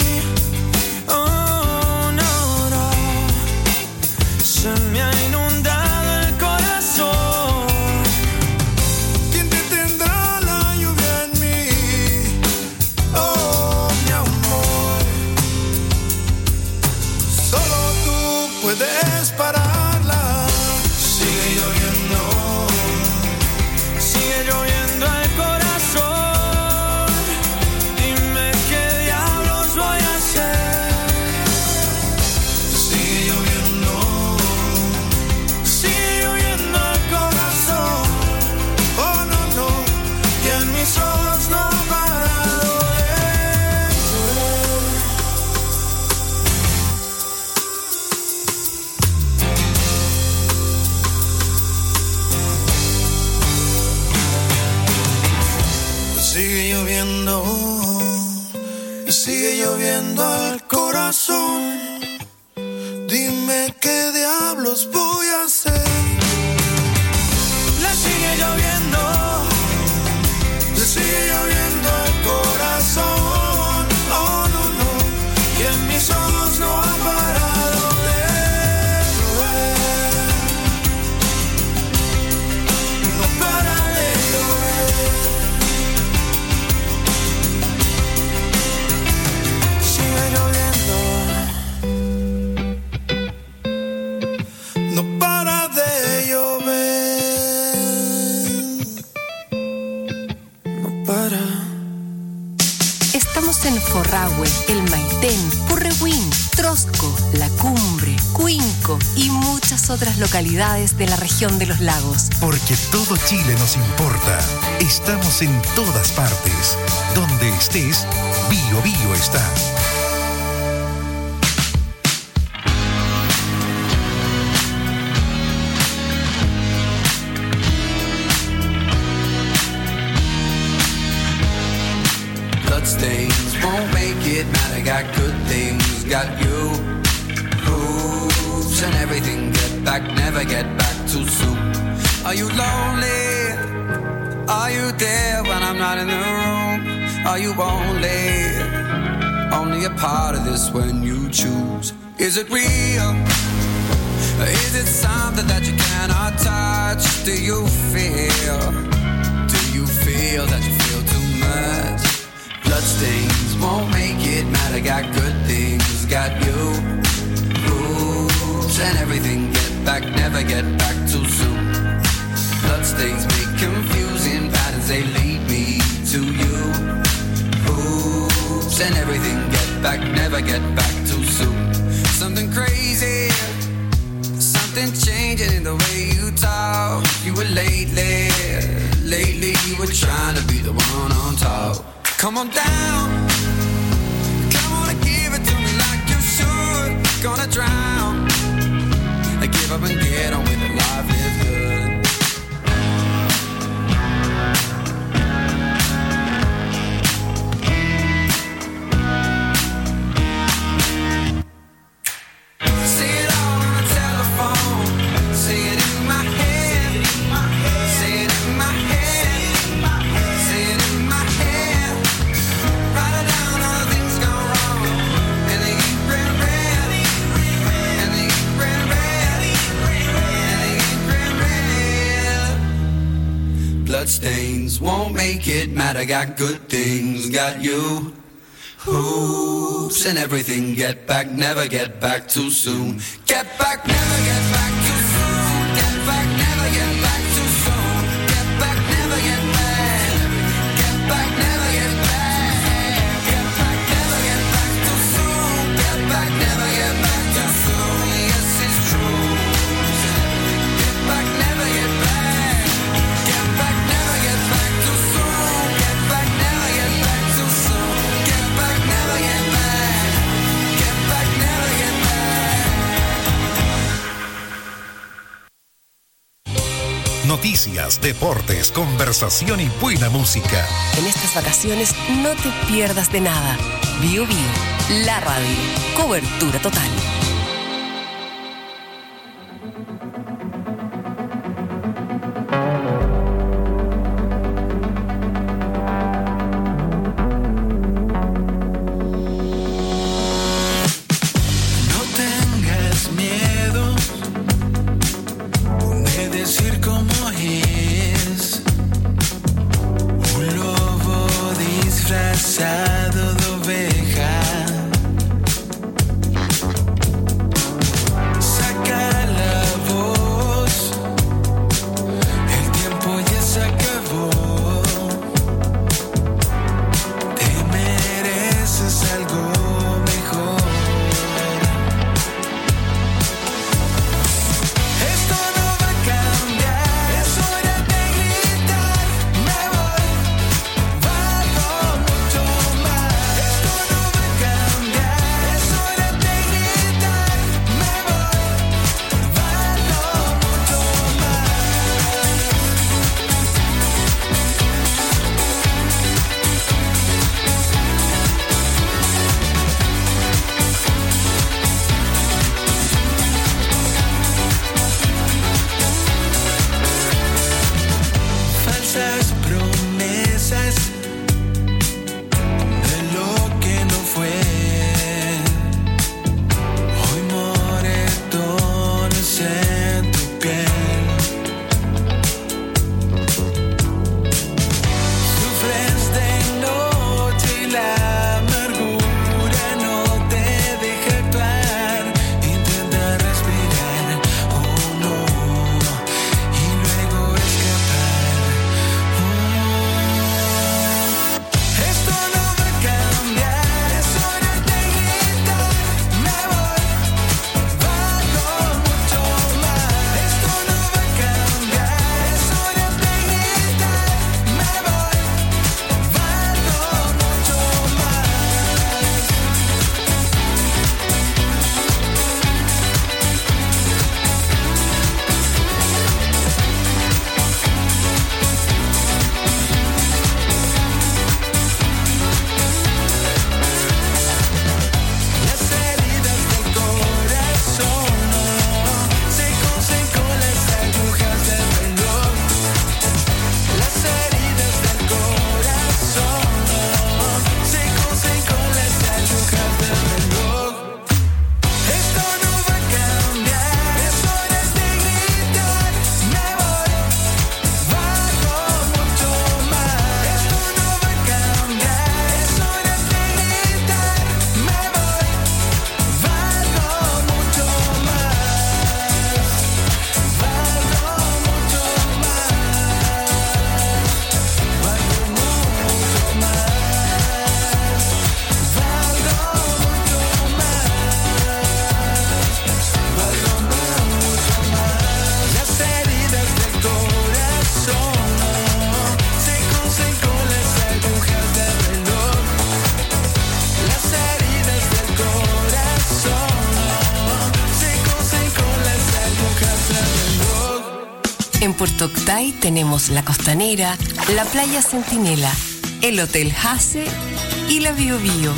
Oh, no, no. Se me ha inundado el corazón. ¿Quién detendrá la lluvia en mí? Oh, mi amor. Solo tú puedes pararla. Sigue lloviendo, sigue lloviendo al corazón. Dime qué diablos voy a hacer. Sigue lloviendo, sigue lloviendo al corazón. Oh, no, no, y en mis ojos no ha parado de llover. Sigue lloviendo, sigue lloviendo al corazón. Dime qué diablos voy a hacer. Le sigue lloviendo, le sigue lloviendo al corazón. Oh, no, no, y en mis ojos no ha parado de llover. No para de llover. Sigue lloviendo, no para de llover, no para. Estamos en Forrahue, El Maitén, Purrehuen, Trosco, La Cumbre, Cuinco y muchas otras localidades de la región de los lagos. Porque todo Chile nos importa. Estamos en todas partes. Donde estés, Bio Bio está. Bloodstains won't make it matter. Got good things, got you. Hoops and everything. Get back, never get back too soon. Are you lonely? Are you there when I'm not in the room? Are you only, only a part of this when you choose? Is it real? Is it something that you cannot touch? Do you feel? Do you feel that you feel too much? Bloodstains won't make it matter. Got good things, got you. Rules and everything. Get back, never get back too soon. Bloodstains make confusing patterns and everything. Get back, never get back too soon. Something crazy, something changing in the way you talk. You were lately, lately you were trying to be the one on top. Come on down, come on and give it to me like you should. Gonna drown, I give up and get on with it, life is good. Bloodstains won't make it matter. Got good things, got you. Hoops and everything. Get back, never get back too soon. Get back, never get back too soon. Get back, never get back too soon. Get back, never get back. Get back, never get back. Get back, never get back too soon. Get back, never get back too soon. Yes, it's true. Get back, never get back. Get back, never get back too soon. Get back, never get back too soon. Get back, never get back. Get back, never get back. Noticias, deportes, conversación y buena música. En estas vacaciones no te pierdas de nada. Bio Bio, la radio. Cobertura total. No tengas miedo de decir cómo es. Un lobo disfrazado de oveja. Puerto Octay tenemos La Costanera, la Playa Centinela, el Hotel Hase y la Bio Bio.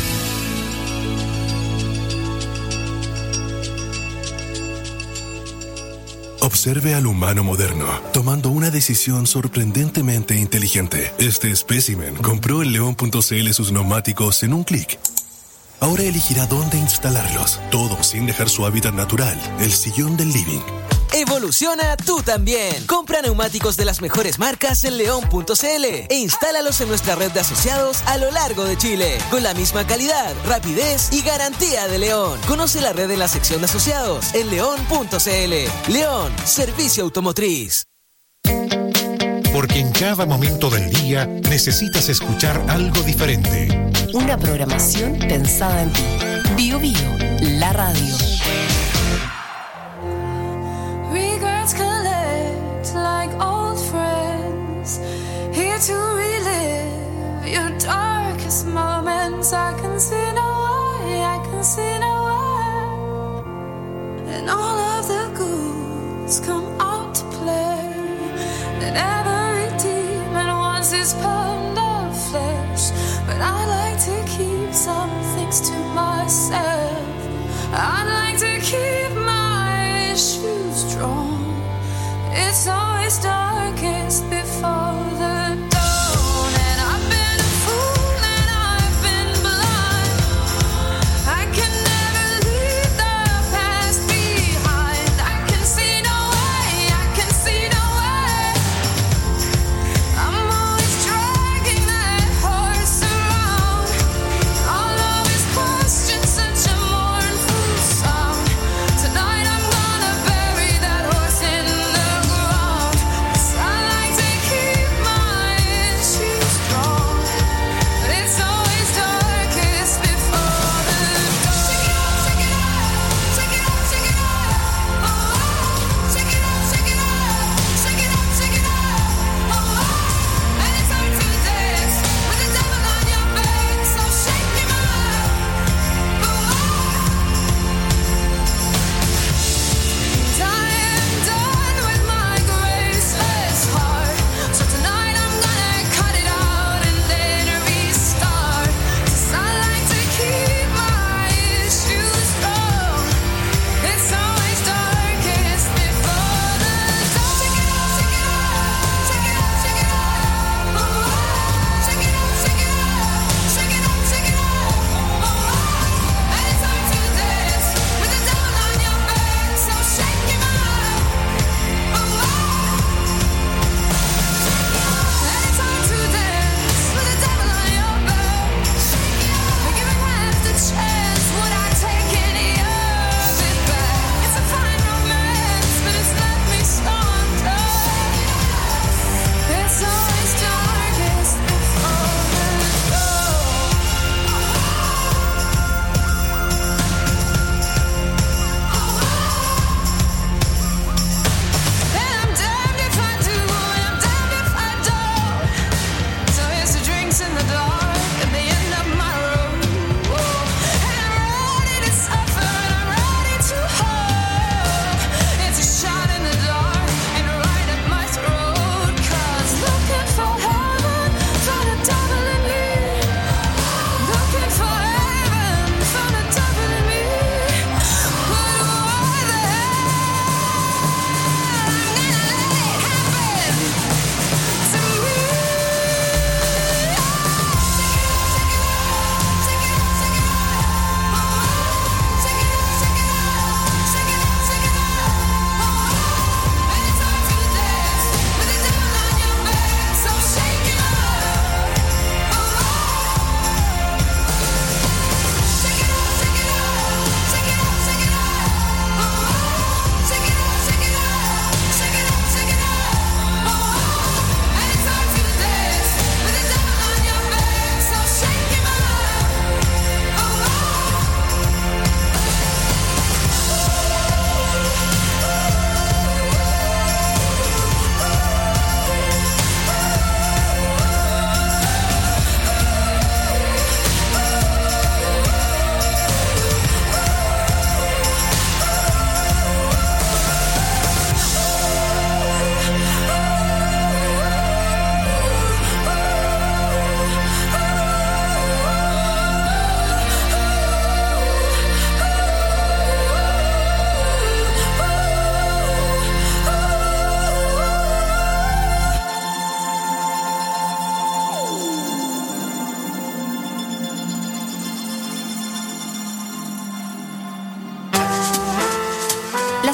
Observe al humano moderno, tomando una decisión sorprendentemente inteligente. Este espécimen compró en león punto c l sus neumáticos en un clic. Ahora elegirá dónde instalarlos, todo sin dejar su hábitat natural, el sillón del living. Evoluciona tú también. Compra neumáticos de las mejores marcas en león punto c l e instálalos en nuestra red de asociados a lo largo de Chile, con la misma calidad, rapidez y garantía de León. Conoce la red en la sección de asociados en león punto c l. León, servicio automotriz. Porque en cada momento del día necesitas escuchar algo diferente. Una programación pensada en ti. Bio Bio, la radio. Regrets collect like old friends, here to relive your darkest moments. I can see no way, I can see no way, and all of the ghouls come out to play, and every demon wants his pound of flesh, but I like to keep some things to myself. I'd like to keep my shoes strong. It's always darkest before the dawn, and I've been a fool and I've been blind. I can never leave the past behind. I can see no way, I can see no way. I'm always dragging that horse around.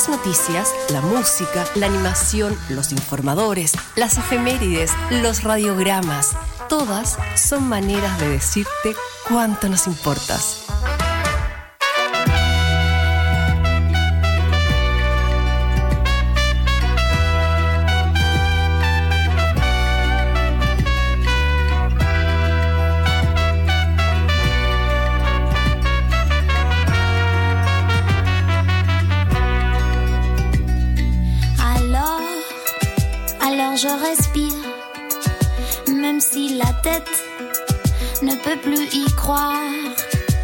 Las noticias, la música, la animación, los informadores, las efemérides, los radiogramas, todas son maneras de decirte cuánto nos importas. Je respire, même si la tête ne peut plus y croire.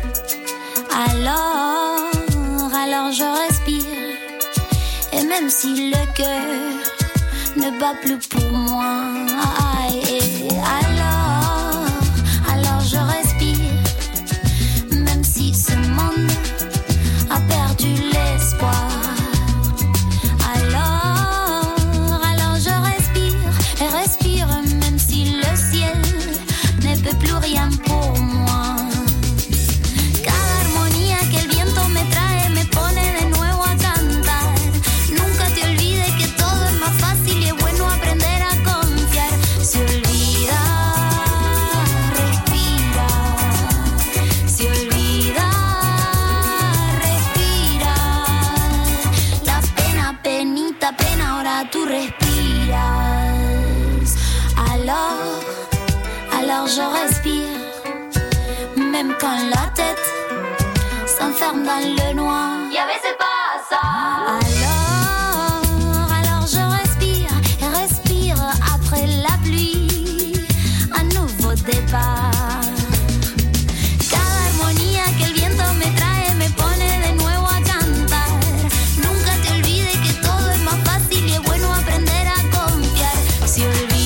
Alors, alors je respire, et même si le cœur ne bat plus pour moi, et alors, alors je respire, même si ce monde a perdu l'espoir. Rien por moi. Cada armonía que el viento me trae me pone de nuevo a cantar. Nunca te olvides que todo es más fácil y es bueno aprender a confiar. Se olvida, respira. Se olvida, respira. La pena, penita, pena, ahora tú respiras. Alors, alors je respire, même quand la tête s'enferme dans le noir. Y a veces pasa. Alors, alors je respire et respire après la pluie, un nouveau départ. Cada armonía que el viento me trae me pone de nuevo a cantar. Nunca te olvides que todo es más fácil y es bueno aprender a confiar. Se olvida.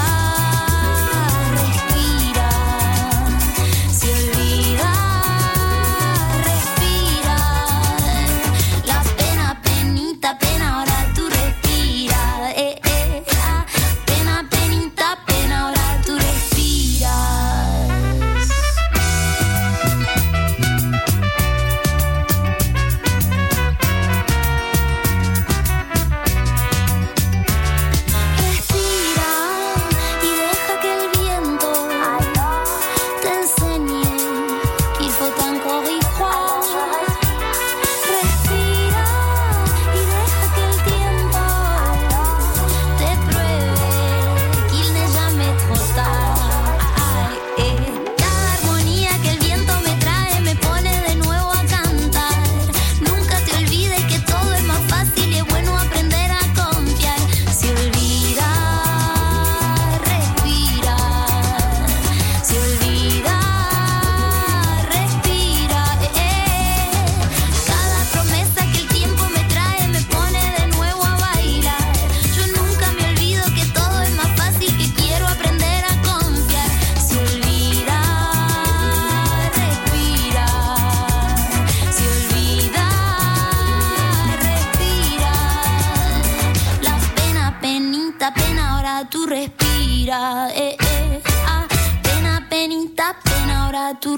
Tú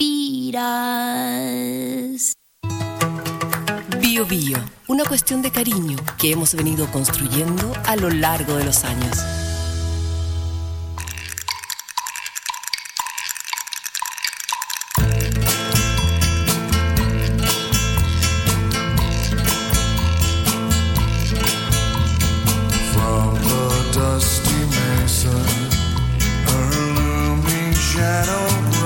respiras. Bio Bio, una cuestión de cariño que hemos venido construyendo a lo largo de los años. From the dusty mesa, her looming shadow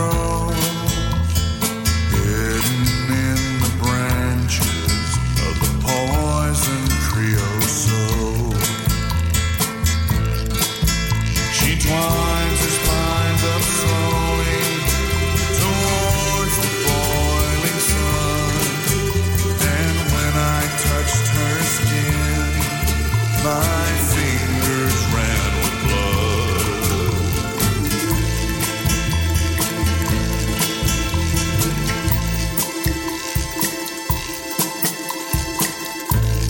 winds his mind up slowly towards the boiling sun. And when I touched her skin, my fingers ran with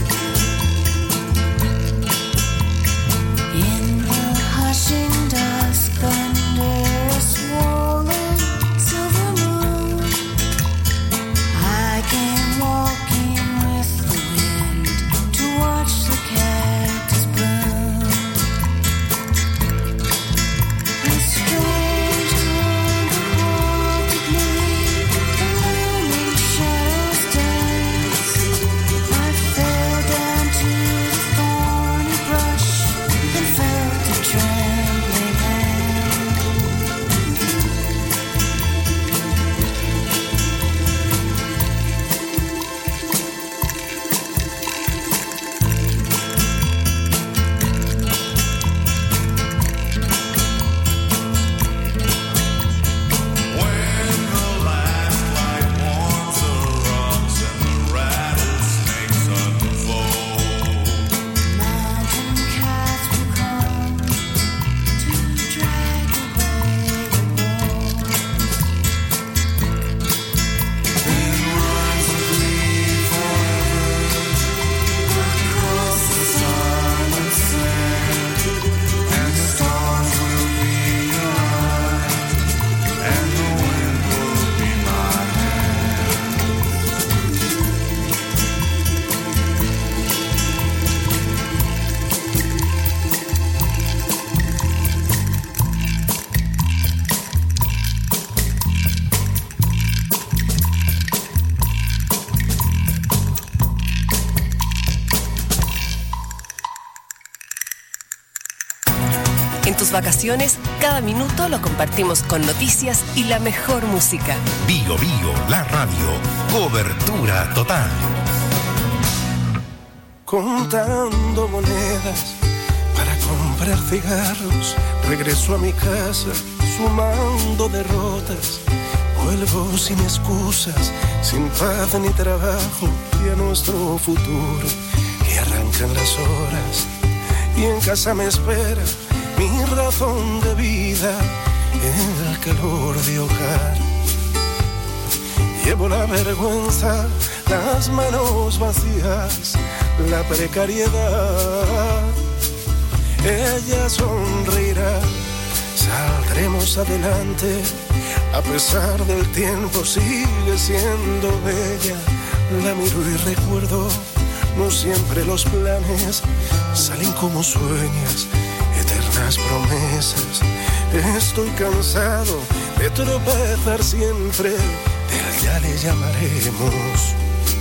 In the hushing dusk tus vacaciones, cada minuto lo compartimos con noticias y la mejor música. Bio Bio, la radio. Cobertura total. Contando monedas para comprar cigarros, regreso a mi casa sumando derrotas. Vuelvo sin excusas, sin paz ni trabajo, y a nuestro futuro que arrancan las horas. Y en casa me espera mi razón de vida, el calor de hogar. Llevo la vergüenza, las manos vacías, la precariedad. Ella sonreirá, saldremos adelante. A pesar del tiempo sigue siendo bella. La miro y recuerdo, no siempre los planes salen como sueñas, eternas promesas. Estoy cansado de tropezar siempre, del ya le llamaremos.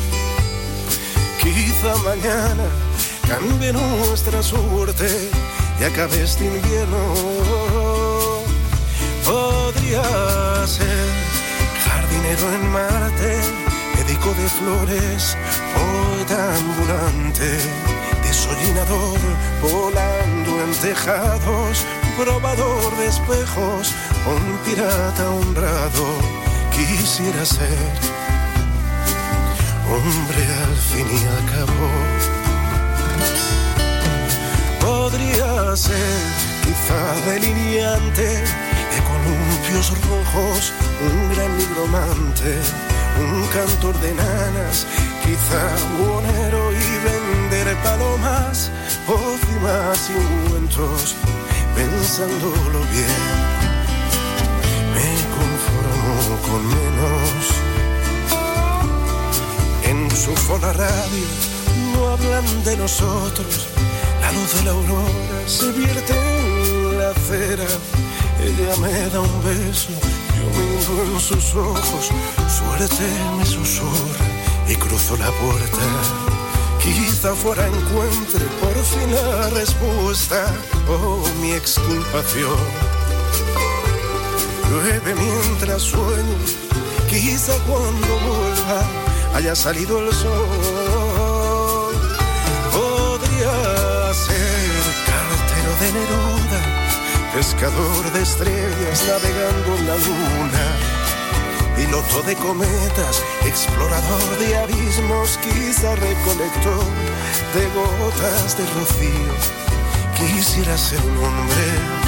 Quizá mañana cambie nuestra suerte y acabe este invierno. Podría ser jardinero en Marte, médico de flores, poeta ambulante, desollinador, volando en tejados, probador de espejos, un pirata honrado. Quisiera ser hombre al fin y al cabo. Podría ser quizá delineante de columpios rojos, un gran nigromante, un cantor de nanas, quizá buonero y vender palomas, pócimas y ungüentos. Pensándolo bien, me conformo con menos. En su Fona Radio no hablan de nosotros, la luz de la aurora se vierte en la acera. Ella me da un beso, yo miro en sus ojos, suerte me susurra y cruzo la puerta. Quizá fuera encuentre por fin la respuesta o mi exculpación. Llueve mientras sueño, quizá cuando vuelva haya salido el sol. Podría ser cartero de Neruda, pescador de estrellas navegando en la luna, piloto de cometas, explorador de abismos, quizá recolector de gotas de rocío. Quisiera ser un hombre